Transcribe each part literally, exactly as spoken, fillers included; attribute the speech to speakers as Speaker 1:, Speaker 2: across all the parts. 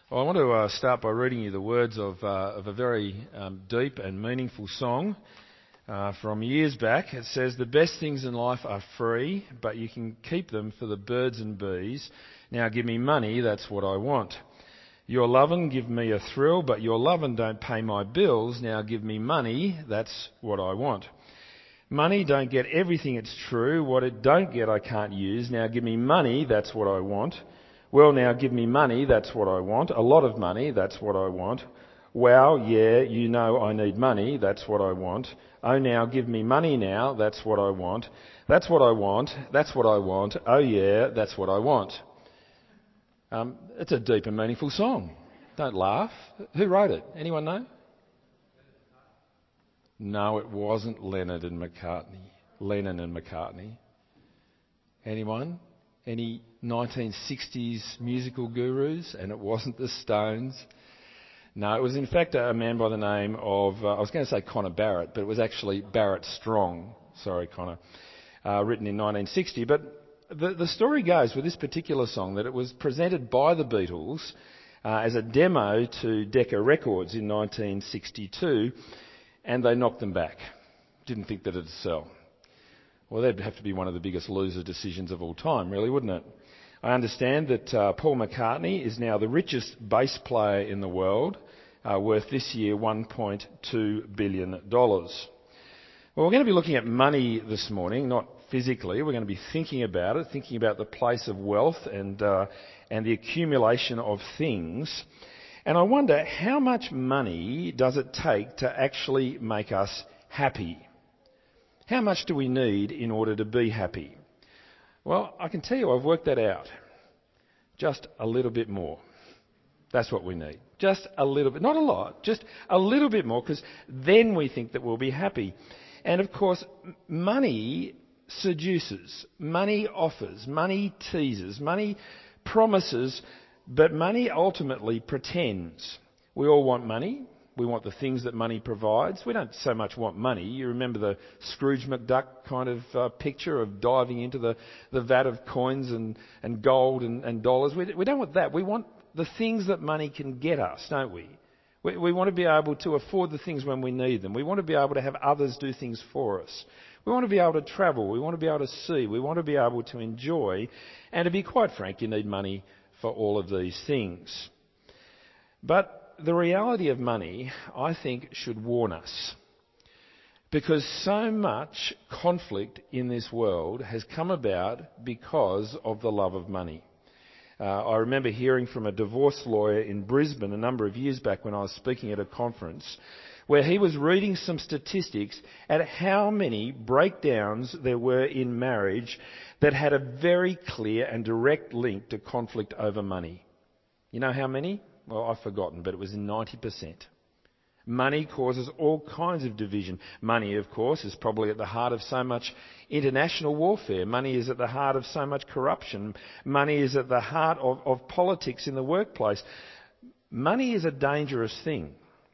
Speaker 1: Well, I want to uh, start by reading you the words of, uh, of a very um, deep and meaningful song uh, from years back. It says, "The best things in life are free, but you can keep them for the birds and bees. Now give me money, that's what I want. Your lovin' give me a thrill, but your lovin' don't pay my bills. Now give me money, that's what I want. Money don't get everything, it's true. What it don't get I can't use. Now give me money, that's what I want. Well, now give me money, that's what I want. A lot of money, that's what I want. Wow, yeah, you know I need money, that's what I want. Oh, now give me money now, that's what I want. That's what I want, that's what I want. Oh, yeah, that's what I want." Um, it's a deep and meaningful song. Don't laugh. Who wrote it? Anyone know? No, it wasn't Leonard and McCartney. Lennon and McCartney. Anyone? Any nineteen sixties musical gurus? And it wasn't the Stones. No, it was in fact a man by the name of, uh, I was going to say Connor Barrett, but it was actually Barrett Strong. Sorry, Connor. Uh, written in nineteen sixty. But the, the story goes with this particular song that it was presented by the Beatles uh, as a demo to Decca Records in nineteen sixty-two, and they knocked them back. Didn't think that it'd sell. Well, that'd have to be one of the biggest loser decisions of all time, really, wouldn't it? I understand that uh, Paul McCartney is now the richest bass player in the world, uh, worth this year one point two billion dollars. Well, we're going to be looking at money this morning, not physically. We're going to be thinking about it, thinking about the place of wealth and, uh, and the accumulation of things. And I wonder, how much money does it take to actually make us happy? How much do we need in order to be happy? Well, I can tell you I've worked that out. Just a little bit more. That's what we need. Just a little bit. Not a lot, just a little bit more, because then we think that we'll be happy. And of course, money seduces. Money offers. Money teases. Money promises. But money ultimately pretends. We all want money. We want the things that money provides. We don't so much want money. You remember the Scrooge McDuck kind of uh, picture of diving into the, the vat of coins and, and gold and, and dollars. We, we don't want that. We want the things that money can get us, don't we? we? We want to be able to afford the things when we need them. We want to be able to have others do things for us. We want to be able to travel. We want to be able to see. We want to be able to enjoy. And to be quite frank, you need money for all of these things. But the reality of money, I think, should warn us. Because so much conflict in this world has come about because of the love of money. Uh, I remember hearing from a divorce lawyer in Brisbane a number of years back when I was speaking at a conference, where he was reading some statistics at how many breakdowns there were in marriage that had a very clear and direct link to conflict over money. You know how many? Well, I've forgotten, but it was ninety percent. Money causes all kinds of division. Money, of course, is probably at the heart of so much international warfare. Money is at the heart of so much corruption. Money is at the heart of, of politics in the workplace. Money is a dangerous thing.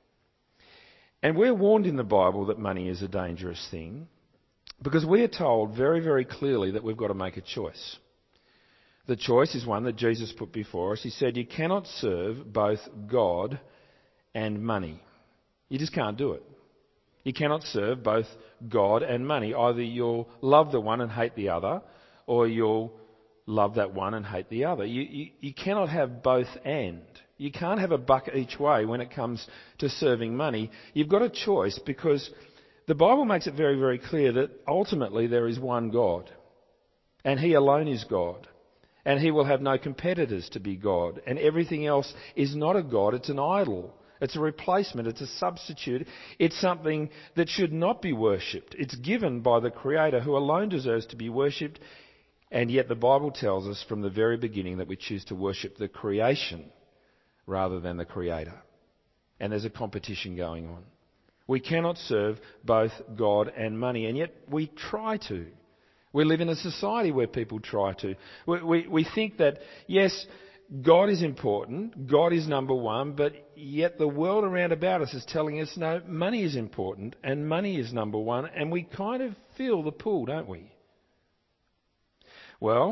Speaker 1: And we're warned in the Bible that money is a dangerous thing because we are told very, very clearly that we've got to make a choice. The choice is one that Jesus put before us. He said, you cannot serve both God and money. You just can't do it. You cannot serve both God and money. Either you'll love the one and hate the other, or you'll love that one and hate the other. You, you, you cannot have both and. You can't have a buck each way when it comes to serving money. You've got a choice because the Bible makes it very, very clear that ultimately there is one God, and He alone is God. And He will have no competitors to be God. And everything else is not a God, it's an idol. It's a replacement, it's a substitute. It's something that should not be worshipped. It's given by the Creator who alone deserves to be worshipped. And yet the Bible tells us from the very beginning that we choose to worship the creation rather than the Creator. And there's a competition going on. We cannot serve both God and money, and yet we try to. We live in a society where people try to. We, we, we think that, yes, God is important, God is number one, but yet the world around about us is telling us, no, money is important and money is number one, and we kind of feel the pull, don't we? Well,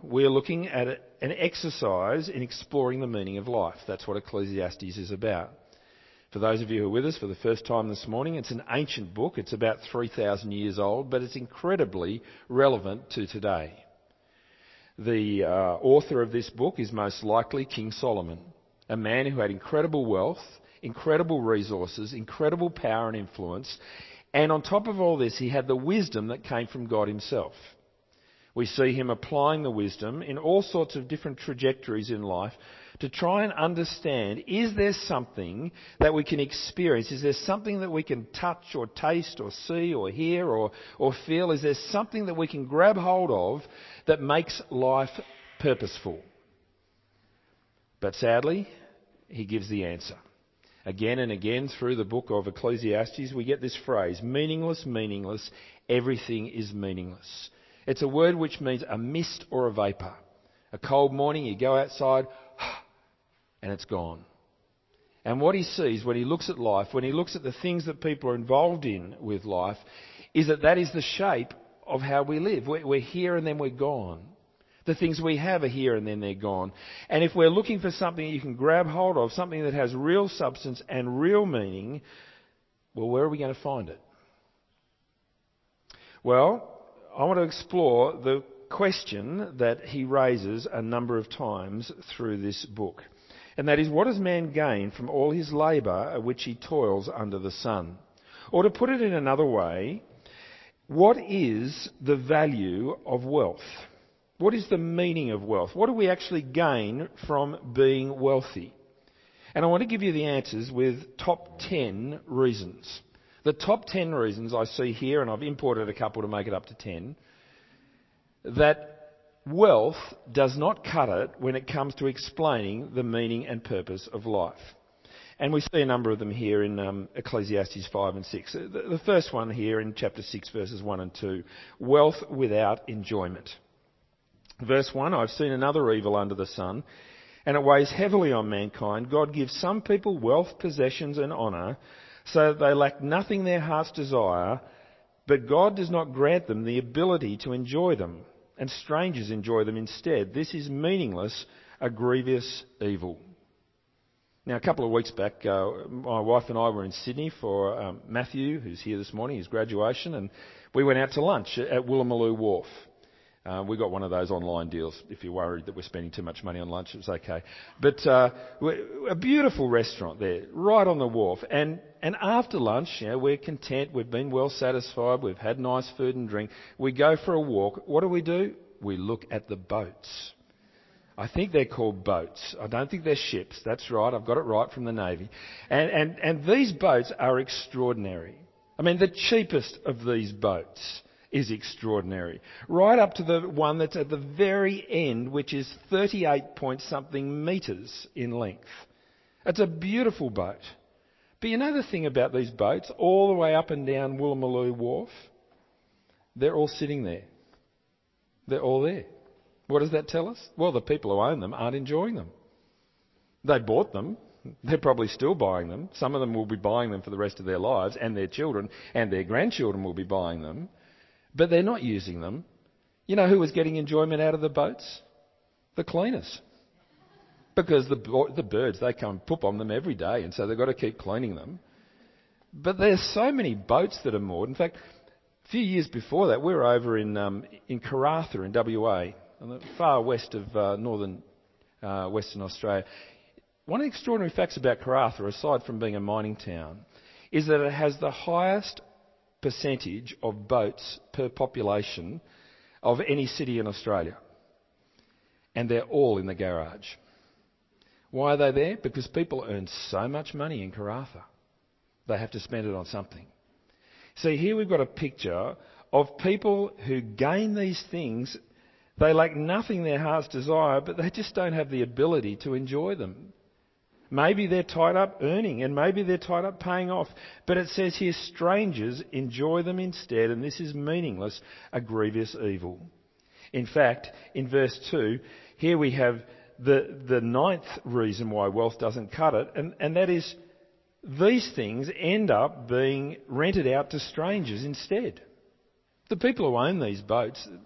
Speaker 1: we're looking at an exercise in exploring the meaning of life. That's what Ecclesiastes is about. For those of you who are with us for the first time this morning, it's an ancient book. It's about three thousand years old, but it's incredibly relevant to today. The uh, author of this book is most likely King Solomon, a man who had incredible wealth, incredible resources, incredible power and influence, and on top of all this, he had the wisdom that came from God himself. We see him applying the wisdom in all sorts of different trajectories in life to try and understand, is there something that we can experience? Is there something that we can touch or taste or see or hear or, or feel? Is there something that we can grab hold of that makes life purposeful? But sadly, he gives the answer. Again and again through the book of Ecclesiastes, we get this phrase, meaningless, meaningless, everything is meaningless. It's a word which means a mist or a vapour. A cold morning, you go outside, and it's gone. And what he sees when he looks at life, when he looks at the things that people are involved in with life, is that that is the shape of how we live. We're here and then we're gone. The things we have are here and then they're gone. And if we're looking for something you can grab hold of, something that has real substance and real meaning, well, where are we going to find it? Well, I want to explore the question that he raises a number of times through this book. And that is, what does man gain from all his labour at which he toils under the sun? Or to put it in another way, what is the value of wealth? What is the meaning of wealth? What do we actually gain from being wealthy? And I want to give you the answers with top ten reasons. The top ten reasons I see here, and I've imported a couple to make it up to ten, that wealth does not cut it when it comes to explaining the meaning and purpose of life. And we see a number of them here in um, Ecclesiastes five and six. The, the first one here in chapter six, verses one and two, wealth without enjoyment. Verse one, I've seen another evil under the sun, and it weighs heavily on mankind. God gives some people wealth, possessions and honour, so that they lack nothing their hearts desire, but God does not grant them the ability to enjoy them, and strangers enjoy them instead. This is meaningless, a grievous evil. Now, a couple of weeks back, uh, my wife and I were in Sydney for um, Matthew, who's here this morning, his graduation, and we went out to lunch at Woolloomooloo Wharf. Uh, we got one of those online deals. If you're worried that we're spending too much money on lunch, it's okay. But uh, a beautiful restaurant there, right on the wharf. And and after lunch, you know, we're content. We've been well satisfied. We've had nice food and drink. We go for a walk. What do we do? We look at the boats. I think they're called boats. I don't think they're ships. That's right. I've got it right from the Navy. And and and these boats are extraordinary. I mean, the cheapest of these boats is extraordinary. Right up to the one that's at the very end, which is thirty-eight point something metres in length. It's a beautiful boat. But you know the thing about these boats, all the way up and down Woolloomooloo Wharf, they're all sitting there. They're all there. What does that tell us? Well, the people who own them aren't enjoying them. They bought them. They're probably still buying them. Some of them will be buying them for the rest of their lives, and their children and their grandchildren will be buying them. But they're not using them. You know who was getting enjoyment out of the boats? The cleaners. Because the the birds, they come and poop on them every day, and so they've got to keep cleaning them. But there's so many boats that are moored. In fact, a few years before that, we were over in um, in Karratha in W A, on the far west of uh, northern uh, Western Australia. One of the extraordinary facts about Karratha, aside from being a mining town, is that it has the highest percentage of boats per population of any city in Australia. And they're all in the garage. Why are they there? Because people earn so much money in Karratha. They have to spend it on something. See, here we've got a picture of people who gain these things. They lack nothing their hearts desire, but they just don't have the ability to enjoy them. Maybe they're tied up earning, and maybe they're tied up paying off. But it says here, strangers enjoy them instead, and this is meaningless, a grievous evil. In fact, in verse two, here we have the, the ninth reason why wealth doesn't cut it, and, and that is these things end up being rented out to strangers instead. The people who own these boats,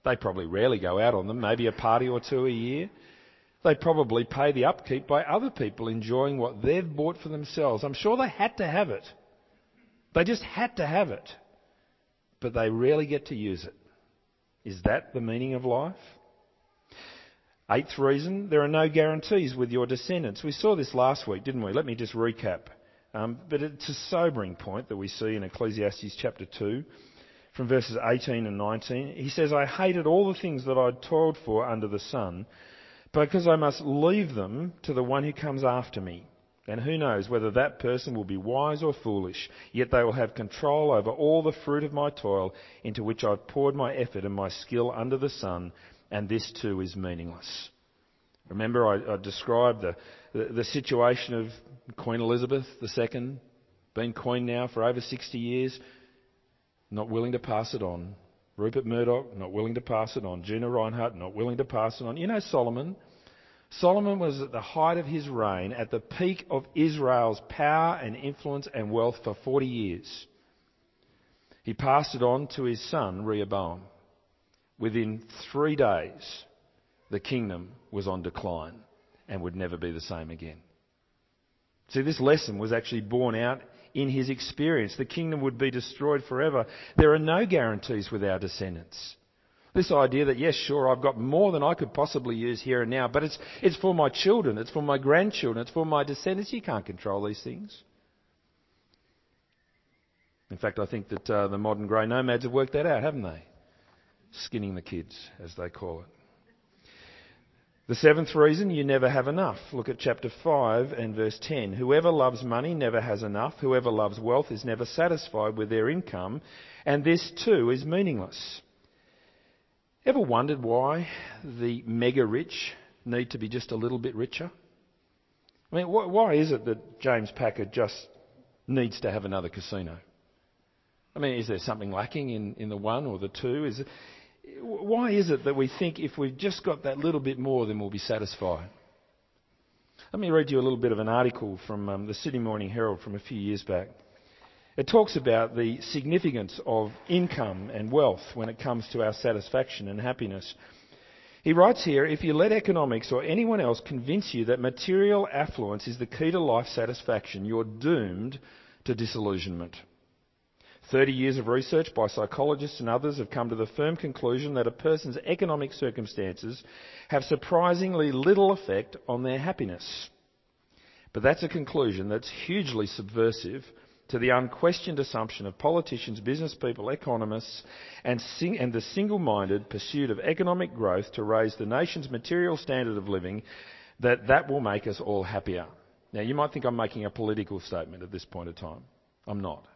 Speaker 1: They probably rarely go out on them, maybe a party or two a year. They probably pay the upkeep by other people enjoying what they've bought for themselves. I'm sure they had to have it. They just had to have it. But they rarely get to use it. Is that the meaning of life? Eighth reason, there are no guarantees with your descendants. We saw this last week, didn't we? Let me just recap. Um, but it's a sobering point that we see in Ecclesiastes chapter two, from verses eighteen and nineteen. He says, I hated all the things that I'd toiled for under the sun, because I must leave them to the one who comes after me. And who knows whether that person will be wise or foolish, yet they will have control over all the fruit of my toil, into which I've poured my effort and my skill under the sun, and this too is meaningless. Remember, I, I described the, the, the situation of Queen Elizabeth the Second, been queen now for over sixty years, not willing to pass it on. Rupert Murdoch, not willing to pass it on. Gina Reinhardt, not willing to pass it on. You know Solomon? Solomon was at the height of his reign, at the peak of Israel's power and influence and wealth for forty years. He passed it on to his son, Rehoboam. Within three days, the kingdom was on decline and would never be the same again. See, this lesson was actually borne out in his experience. The kingdom would be destroyed forever. There are no guarantees with our descendants. This idea that, yes, sure, I've got more than I could possibly use here and now, but it's, it's for my children, it's for my grandchildren, it's for my descendants. You can't control these things. In fact, I think that uh, the modern grey nomads have worked that out, haven't they? Skinning the kids, as they call it. The seventh reason, you never have enough. Look at chapter five and verse ten. Whoever loves money never has enough. Whoever loves wealth is never satisfied with their income, and this too is meaningless. Ever wondered why the mega rich need to be just a little bit richer? I mean, wh- why is it that James Packard just needs to have another casino? I mean, is there something lacking in, in the one or the two? Is it, why is it that we think if we've just got that little bit more, then we'll be satisfied? Let me read you a little bit of an article from um, the Sydney Morning Herald from a few years back. It talks about the significance of income and wealth when it comes to our satisfaction and happiness. He writes here, if you let economics or anyone else convince you that material affluence is the key to life satisfaction, you're doomed to disillusionment. Thirty years of research by psychologists and others have come to the firm conclusion that a person's economic circumstances have surprisingly little effect on their happiness. But that's a conclusion that's hugely subversive to the unquestioned assumption of politicians, business people, economists, and, sing- and the single-minded pursuit of economic growth to raise the nation's material standard of living, that that will make us all happier. Now, you might think I'm making a political statement at this point of time. I'm not.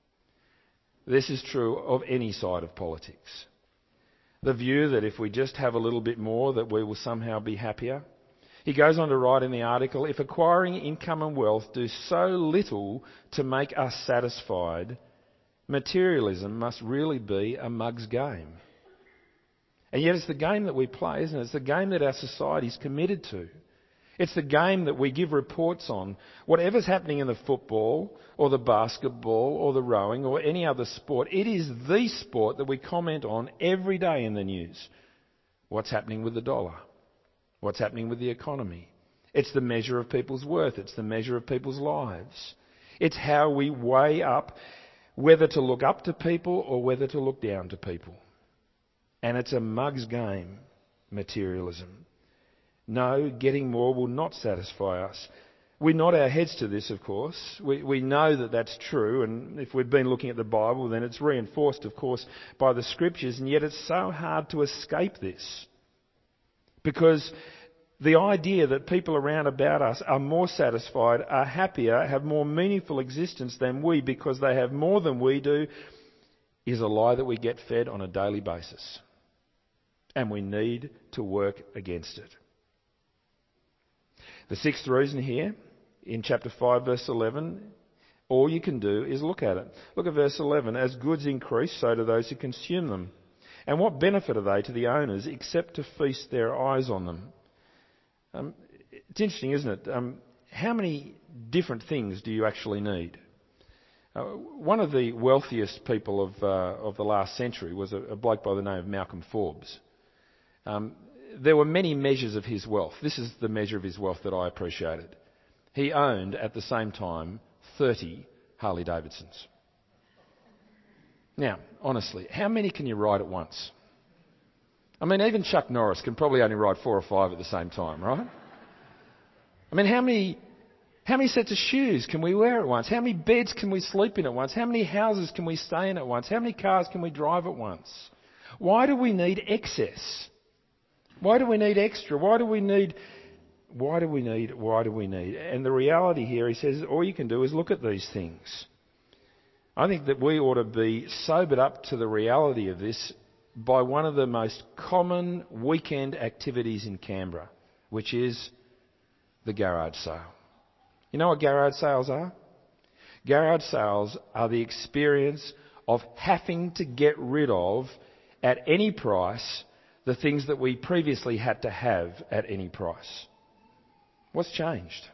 Speaker 1: This is true of any side of politics. The view that if we just have a little bit more, that we will somehow be happier. He goes on to write in the article, if acquiring income and wealth do so little to make us satisfied, materialism must really be a mug's game. And yet it's the game that we play, isn't it? It's the game that our society is committed to. It's the game that we give reports on. Whatever's happening in the football or the basketball or the rowing or any other sport, it is the sport that we comment on every day in the news. What's happening with the dollar? What's happening with the economy? It's the measure of people's worth. It's the measure of people's lives. It's how we weigh up whether to look up to people or whether to look down to people. And it's a mug's game, materialism. No, getting more will not satisfy us. We nod our heads to this, of course. We, we know that that's true, and if we've been looking at the Bible, then it's reinforced, of course, by the Scriptures, and yet it's so hard to escape this. Because the idea that people around about us are more satisfied, are happier, have more meaningful existence than we because they have more than we do is a lie that we get fed on a daily basis. And we need to work against it. The sixth reason here, in chapter five, verse eleven, all you can do is look at it. Look at verse eleven. As goods increase, so do those who consume them. And what benefit are they to the owners except to feast their eyes on them? Um, it's interesting, isn't it? Um, how many different things do you actually need? Uh, one of the wealthiest people of, uh, of the last century was a, a bloke by the name of Malcolm Forbes. Um, there were many measures of his wealth. This is the measure of his wealth that I appreciated. He owned, at the same time, thirty Harley Davidsons. Now, honestly, how many can you ride at once? I mean, even Chuck Norris can probably only ride four or five at the same time, right? I mean, how many... How many sets of shoes can we wear at once? How many beds can we sleep in at once? How many houses can we stay in at once? How many cars can we drive at once? Why do we need excess? Why do we need extra? Why do we need... Why do we need... Why do we need... And the reality here, he says, all you can do is look at these things. I think that we ought to be sobered up to the reality of this by one of the most common weekend activities in Canberra, which is the garage sale. You know what garage sales are? Garage sales are the experience of having to get rid of, at any price, the things that we previously had to have at any price. What's changed?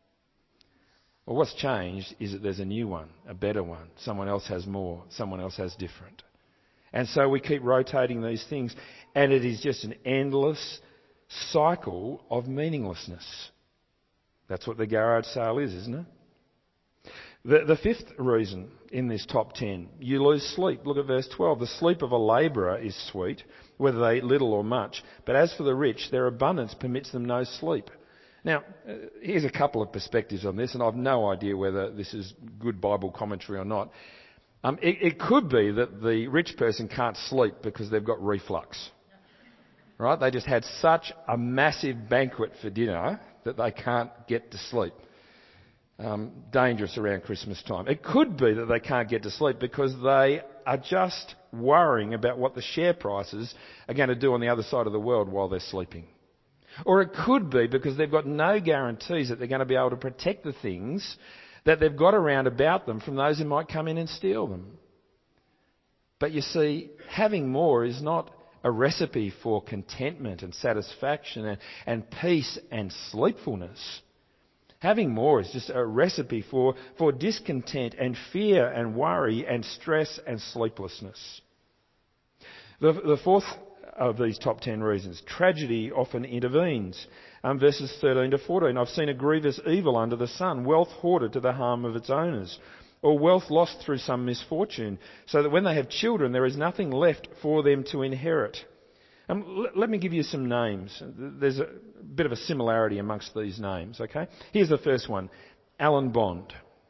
Speaker 1: Well, what's changed is that there's a new one, a better one. Someone else has more, someone else has different. And so we keep rotating these things, and it is just an endless cycle of meaninglessness. That's what the garage sale is, isn't it? The, the fifth reason in this top ten, you lose sleep. Look at verse twelve. The sleep of a labourer is sweet, whether they eat little or much. But as for the rich, their abundance permits them no sleep. Now, uh, here's a couple of perspectives on this, and I've no idea whether this is good Bible commentary or not. Um, it, it could be that the rich person can't sleep because they've got reflux. Right? They just had such a massive banquet for dinner that they can't get to sleep. Um, dangerous around Christmas time. It could be that they can't get to sleep because they are just worrying about what the share prices are going to do on the other side of the world while they're sleeping. Or it could be because they've got no guarantees that they're going to be able to protect the things that they've got around about them from those who might come in and steal them. But you see, having more is not a recipe for contentment and satisfaction and, and peace and sleepfulness. Having more is just a recipe for, for discontent and fear and worry and stress and sleeplessness. The, the fourth of these top ten reasons, tragedy often intervenes. Um, verses thirteen to fourteen, I've seen a grievous evil under the sun, wealth hoarded to the harm of its owners, or wealth lost through some misfortune, so that when they have children there is nothing left for them to inherit. Um, l- let me give you some names. There's a bit of a similarity amongst these names, okay? Here's the first one, Alan Bond.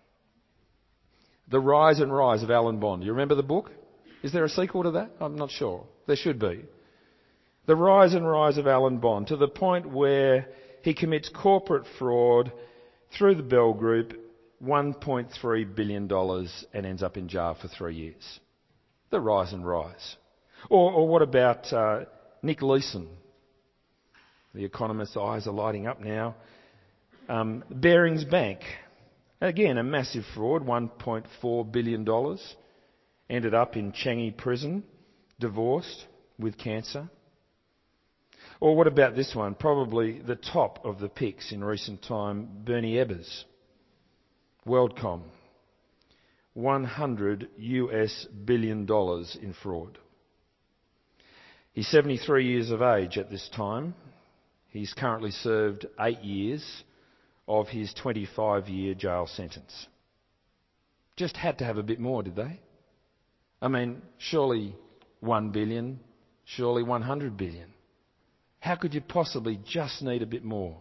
Speaker 1: The Rise and Rise of Alan Bond. You remember the book? Is there a sequel to that? I'm not sure. There should be. The Rise and Rise of Alan Bond, to the point where he commits corporate fraud through the Bell Group, one point three billion dollars, and ends up in jail for three years. The Rise and Rise. Or, or what about uh, Nick Leeson? The Economist's eyes are lighting up now. Um, Barings Bank. Again, a massive fraud, one point four billion dollars. Ended up in Changi prison, divorced, with cancer. Or what about this one? Probably the top of the picks in recent time, Bernie Ebbers. WorldCom. one hundred US billion dollars in fraud. He's seventy-three years of age at this time. He's currently served eight years of his twenty-five year jail sentence. Just had to have a bit more, did they? I mean, surely one billion, surely one hundred billion. How could you possibly just need a bit more?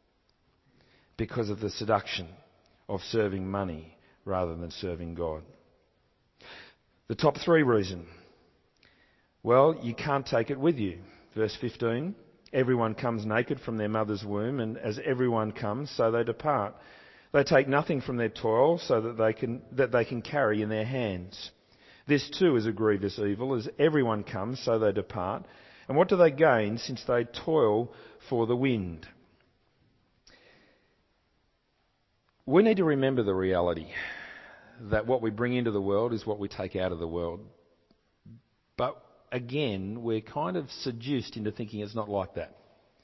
Speaker 1: Because of the seduction of serving money rather than serving God. The top three reason. Well, you can't take it with you. Verse fifteen, everyone comes naked from their mother's womb, and as everyone comes, so they depart. They take nothing from their toil so that they can, that they can carry in their hands. This too is a grievous evil, as everyone comes, so they depart. And what do they gain since they toil for the wind? We need to remember the reality that what we bring into the world is what we take out of the world. But again, we're kind of seduced into thinking it's not like that.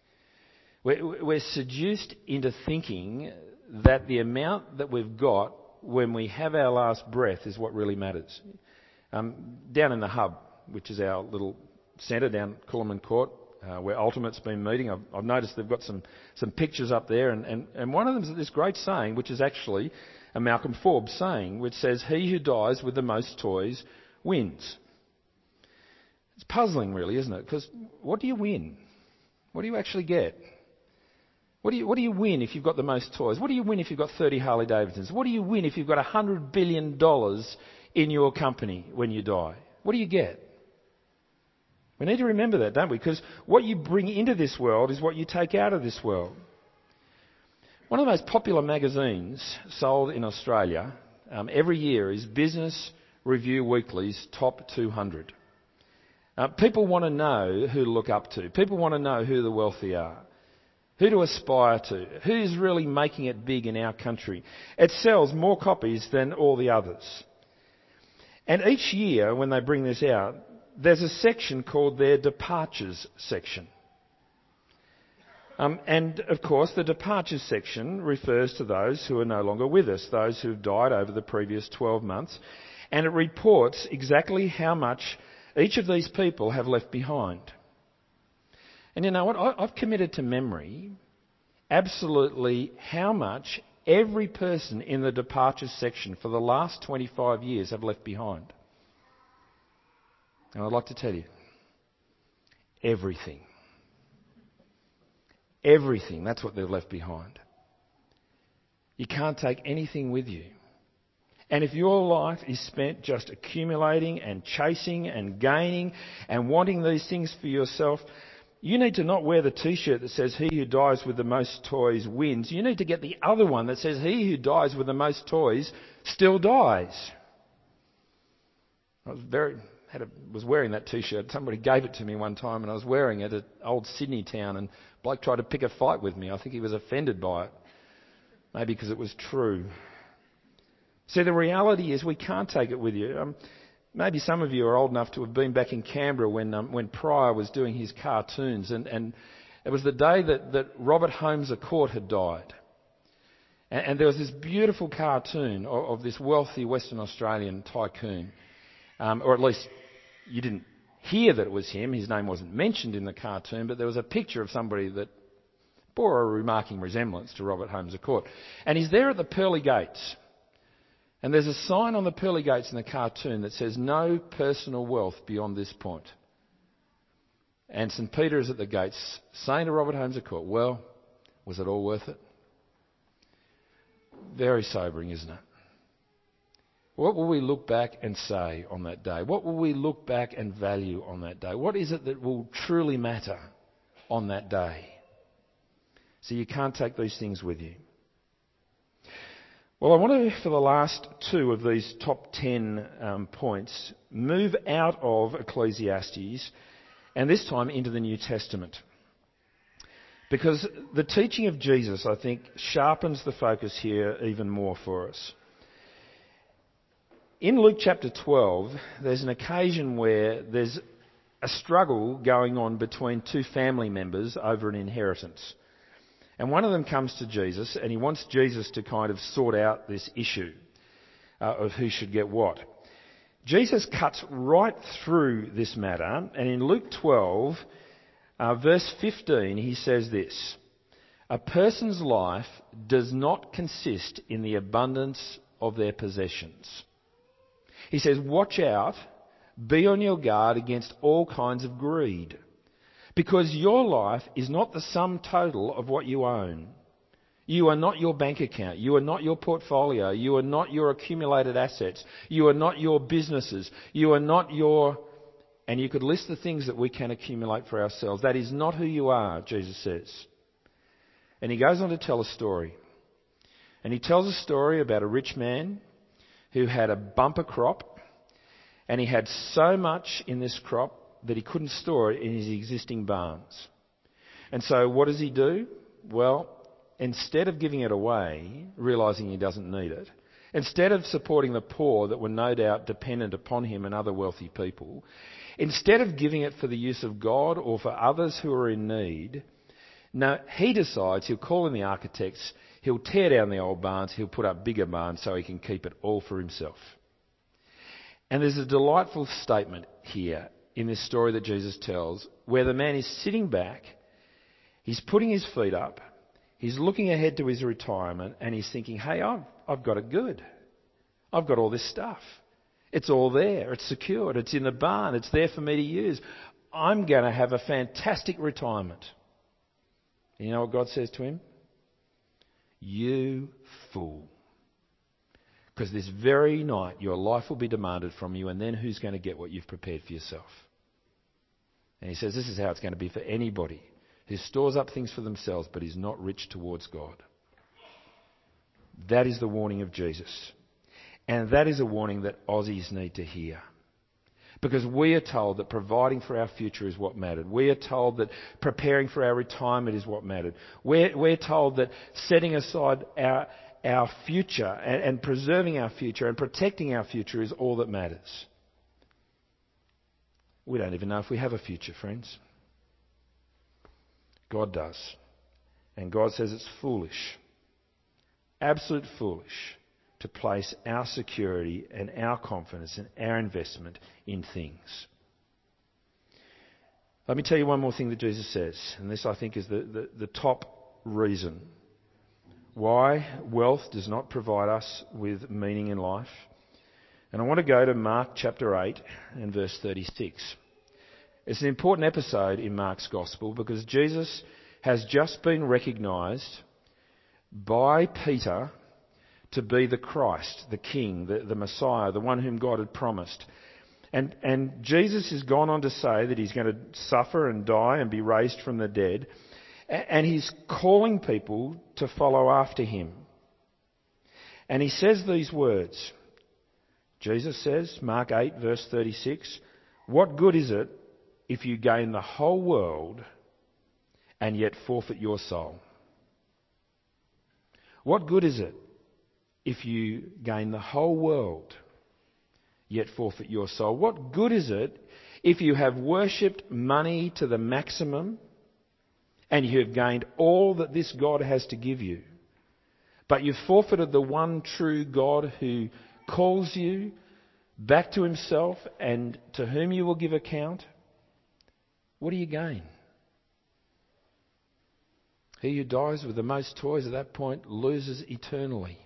Speaker 1: We're, we're seduced into thinking that the amount that we've got when we have our last breath is what really matters. Um, down in the hub, which is our little centre down Coolman Court, uh, where Ultimate's been meeting, I've, I've noticed they've got some, some pictures up there, and, and, and one of them is this great saying, which is actually a Malcolm Forbes saying, which says, "He who dies with the most toys wins." It's puzzling, really, isn't it? Because what do you win? What do you actually get? What do you, what do you win if you've got the most toys? What do you win if you've got thirty Harley Davidsons? What do you win if you've got one hundred billion dollars in your company when you die? What do you get? We need to remember that, don't we? Because what you bring into this world is what you take out of this world. One of the most popular magazines sold in Australia um, every year is Business Review Weekly's Top two hundred. Uh, people want to know who to look up to. People want to know who the wealthy are, who to aspire to, who's really making it big in our country. It sells more copies than all the others. And each year when they bring this out, there's a section called their departures section. Um, and of course the departures section refers to those who are no longer with us, those who've died over the previous twelve months. And it reports exactly how much each of these people have left behind. And you know what? I've committed to memory absolutely how much every person in the departures section for the last twenty-five years have left behind. And I'd like to tell you, everything. Everything, that's what they've left behind. You can't take anything with you. And if your life is spent just accumulating and chasing and gaining and wanting these things for yourself, you need to not wear the t-shirt that says, "He who dies with the most toys wins." You need to get the other one that says, "He who dies with the most toys still dies." I was very had a, was wearing that t-shirt. Somebody gave it to me one time and I was wearing it at old Sydney town, and bloke tried to pick a fight with me. I think he was offended by it. Maybe because it was true. See, the reality is we can't take it with you. Um, maybe some of you are old enough to have been back in Canberra when um, when Pryor was doing his cartoons, and, and it was the day that, that Robert Holmes à Court had died. And, and there was this beautiful cartoon of, of this wealthy Western Australian tycoon, um, or at least you didn't hear that it was him. His name wasn't mentioned in the cartoon, but there was a picture of somebody that bore a remarking resemblance to Robert Holmes à Court. And he's there at the pearly gates. And there's a sign on the pearly gates in the cartoon that says, "No personal wealth beyond this point." And St Peter is at the gates saying to Robert Holmes à Court, "Well, was it all worth it?" Very sobering, isn't it? What will we look back and say on that day? What will we look back and value on that day? What is it that will truly matter on that day? So you can't take these things with you. Well, I want to, for the last two of these top ten um, points, move out of Ecclesiastes and this time into the New Testament. Because the teaching of Jesus, I think, sharpens the focus here even more for us. In Luke chapter twelve, there's an occasion where there's a struggle going on between two family members over an inheritance. And one of them comes to Jesus, and he wants Jesus to kind of sort out this issue uh, of who should get what. Jesus cuts right through this matter, and in Luke twelve, uh, verse fifteen, he says this: "A person's life does not consist in the abundance of their possessions." He says, watch out, be on your guard against all kinds of greed. Because your life is not the sum total of what you own. You are not your bank account. You are not your portfolio. You are not your accumulated assets. You are not your businesses. You are not your... And you could list the things that we can accumulate for ourselves. That is not who you are, Jesus says. And he goes on to tell a story. And he tells a story about a rich man who had a bumper crop. And he had so much in this crop that he couldn't store it in his existing barns. And so what does he do? Well, instead of giving it away, realising he doesn't need it, instead of supporting the poor that were no doubt dependent upon him and other wealthy people, instead of giving it for the use of God or for others who are in need, no, he decides he'll call in the architects, He'll tear down the old barns, he'll put up bigger barns so he can keep it all for himself. And there's a delightful statement here in this story that Jesus tells where the man is sitting back, he's putting his feet up, he's looking ahead to his retirement and he's thinking, hey, I've, I've got it good. I've got all this stuff. It's all there. It's secured. It's in the barn. It's there for me to use. I'm going to have a fantastic retirement. And you know what God says to him? You fool. Because this very night your life will be demanded from you, and then who's going to get what you've prepared for yourself? And he says this is how it's going to be for anybody who stores up things for themselves but is not rich towards God. That is the warning of Jesus. And that is a warning that Aussies need to hear. Because we are told that providing for our future is what mattered. We are told that preparing for our retirement is what mattered. We're, we're told that setting aside our, our future and, and preserving our future and protecting our future is all that matters. We don't even know if we have a future, friends. God does. And God says it's foolish, absolute foolish, to place our security and our confidence and our investment in things. Let me tell you one more thing that Jesus says, and this I think is the, the, the top reason why wealth does not provide us with meaning in life. And I want to go to Mark chapter eight and verse thirty-six. It's an important episode in Mark's Gospel because Jesus has just been recognised by Peter to be the Christ, the King, the, the Messiah, the one whom God had promised. And, and Jesus has gone on to say that he's going to suffer and die and be raised from the dead. And he's calling people to follow after him. And he says these words. Jesus says, Mark eight verse thirty-six, what good is it if you gain the whole world and yet forfeit your soul? What good is it if you gain the whole world, yet forfeit your soul? What good is it if you have worshipped money to the maximum and you have gained all that this God has to give you, but you've forfeited the one true God who calls you back to himself and to whom you will give account? What do you gain? He who dies with the most toys at that point loses eternally.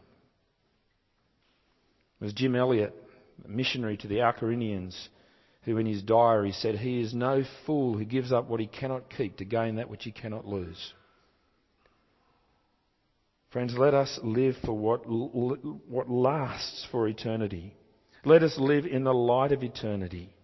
Speaker 1: It was Jim Elliot, a missionary to the Arcarians, who in his diary said, he is no fool who gives up what he cannot keep to gain that which he cannot lose. Friends, let us live for what, what lasts for eternity. Let us live in the light of eternity.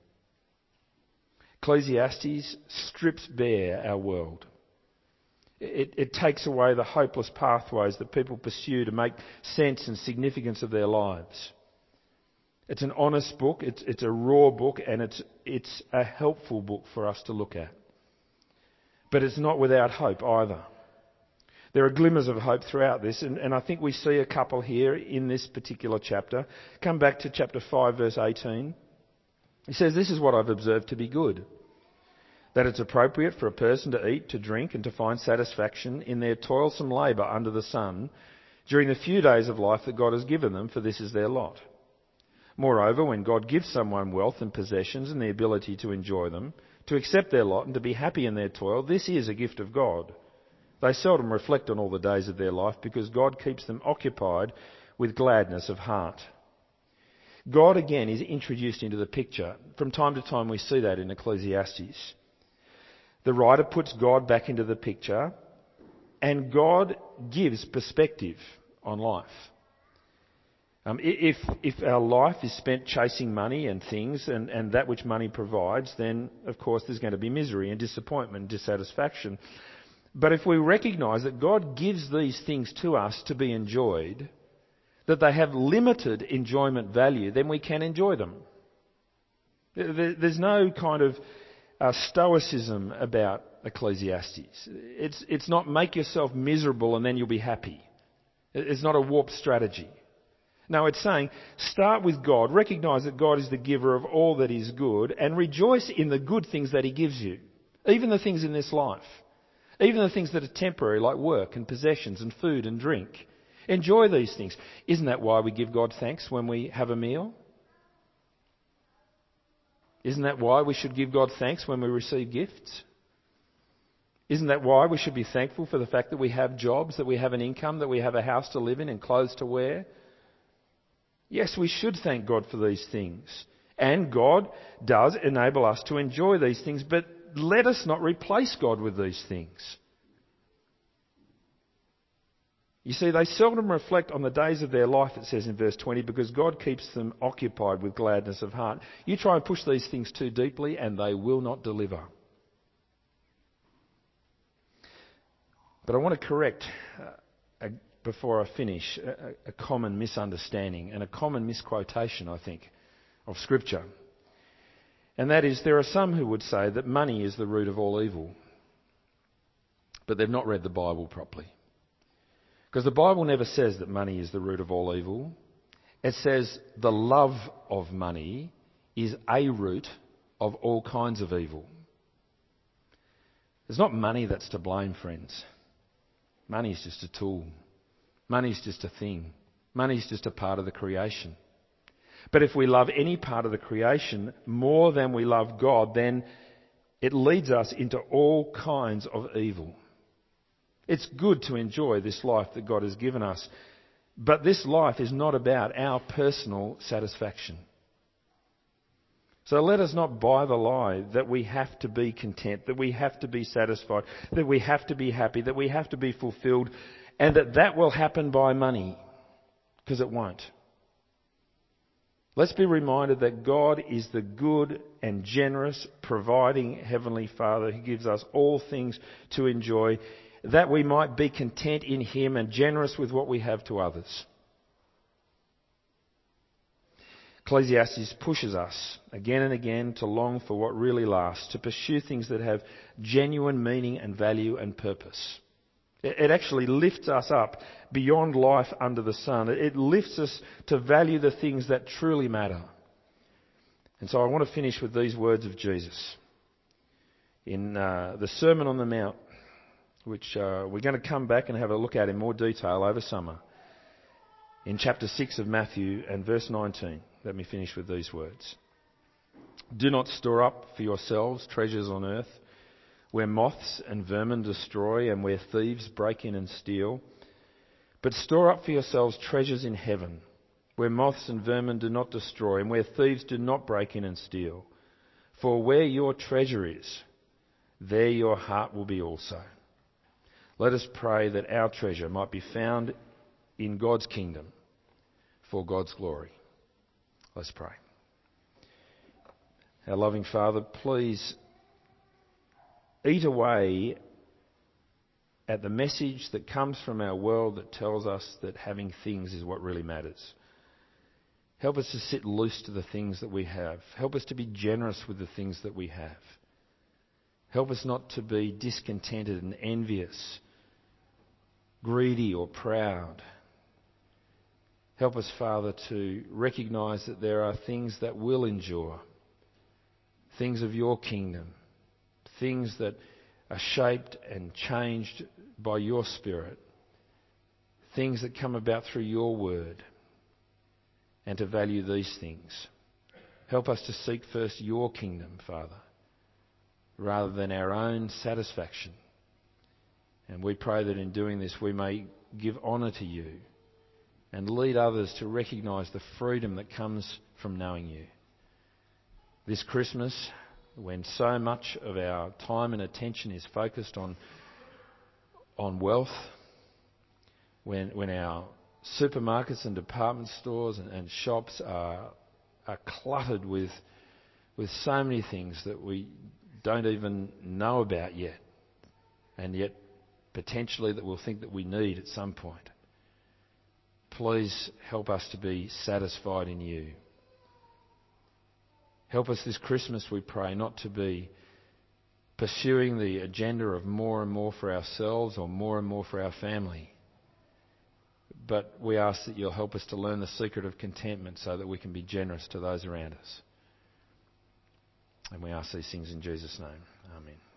Speaker 1: Ecclesiastes strips bare our world. It, it takes away the hopeless pathways that people pursue to make sense and significance of their lives. It's an honest book, it's, it's a raw book, and it's, it's a helpful book for us to look at. But it's not without hope either. There are glimmers of hope throughout this, and, and I think we see a couple here in this particular chapter. Come back to chapter five, verse eighteen. He says, this is what I've observed to be good, that it's appropriate for a person to eat, to drink, and to find satisfaction in their toilsome labour under the sun during the few days of life that God has given them, for this is their lot. Moreover, when God gives someone wealth and possessions and the ability to enjoy them, to accept their lot and to be happy in their toil, this is a gift of God. They seldom reflect on all the days of their life because God keeps them occupied with gladness of heart. God again is introduced into the picture. From time to time we see that in Ecclesiastes. The writer puts God back into the picture, and God gives perspective on life. Um, if, if our life is spent chasing money and things and, and that which money provides, then of course there's going to be misery and disappointment and dissatisfaction. But if we recognise that God gives these things to us to be enjoyed, that they have limited enjoyment value, then we can enjoy them. There, there's no kind of uh, stoicism about Ecclesiastes. It's, it's not make yourself miserable and then you'll be happy. It's not a warped strategy. No, it's saying start with God, recognise that God is the giver of all that is good, and rejoice in the good things that he gives you, even the things in this life, even the things that are temporary like work and possessions and food and drink. Enjoy these things. Isn't that why we give God thanks when we have a meal? Isn't that why we should give God thanks when we receive gifts? Isn't that why we should be thankful for the fact that we have jobs, that we have an income, that we have a house to live in and clothes to wear? Yes, we should thank God for these things. And God does enable us to enjoy these things, but let us not replace God with these things. You see, they seldom reflect on the days of their life, it says in verse twenty, because God keeps them occupied with gladness of heart. You try and push these things too deeply and they will not deliver. But I want to correct, uh, a, before I finish, a, a common misunderstanding and a common misquotation, I think, of Scripture. And that is, there are some who would say that money is the root of all evil. But they've not read the Bible properly. Because the Bible never says that money is the root of all evil. It says the love of money is a root of all kinds of evil. It's not money that's to blame, friends. Money is just a tool. Money is just a thing. Money is just a part of the creation. But if we love any part of the creation more than we love God, then it leads us into all kinds of evil. It's good to enjoy this life that God has given us, but this life is not about our personal satisfaction. So let us not buy the lie that we have to be content, that we have to be satisfied, that we have to be happy, that we have to be fulfilled, and that that will happen by money, because it won't. Let's be reminded that God is the good and generous, providing Heavenly Father who gives us all things to enjoy, that we might be content in Him and generous with what we have to others. Ecclesiastes pushes us again and again to long for what really lasts, to pursue things that have genuine meaning and value and purpose. It actually lifts us up beyond life under the sun. It lifts us to value the things that truly matter. And so I want to finish with these words of Jesus in uh, the Sermon on the Mount, which uh, we're going to come back and have a look at in more detail over summer, in chapter six of Matthew and verse nineteen. Let me finish with these words. Do not store up for yourselves treasures on earth, where moths and vermin destroy and where thieves break in and steal. But store up for yourselves treasures in heaven, where moths and vermin do not destroy and where thieves do not break in and steal. For where your treasure is, there your heart will be also. Let us pray that our treasure might be found in God's kingdom for God's glory. Let's pray. Our loving Father, please eat away at the message that comes from our world that tells us that having things is what really matters. Help us to sit loose to the things that we have. Help us to be generous with the things that we have. Help us not to be discontented and envious, greedy or proud. Help us, Father, to recognise that there are things that will endure, things of your kingdom, things that are shaped and changed by your Spirit, things that come about through your word, and to value these things. Help us to seek first your kingdom, Father, rather than our own satisfaction. And we pray that in doing this we may give honour to you and lead others to recognise the freedom that comes from knowing you. This Christmas, when so much of our time and attention is focused on on wealth, when when our supermarkets and department stores and, and shops are are cluttered with with so many things that we don't even know about yet, and yet potentially that we'll think that we need at some point. Please help us to be satisfied in you. Help us this Christmas, we pray, not to be pursuing the agenda of more and more for ourselves or more and more for our family. But we ask that you'll help us to learn the secret of contentment so that we can be generous to those around us. And we ask these things in Jesus' name. Amen.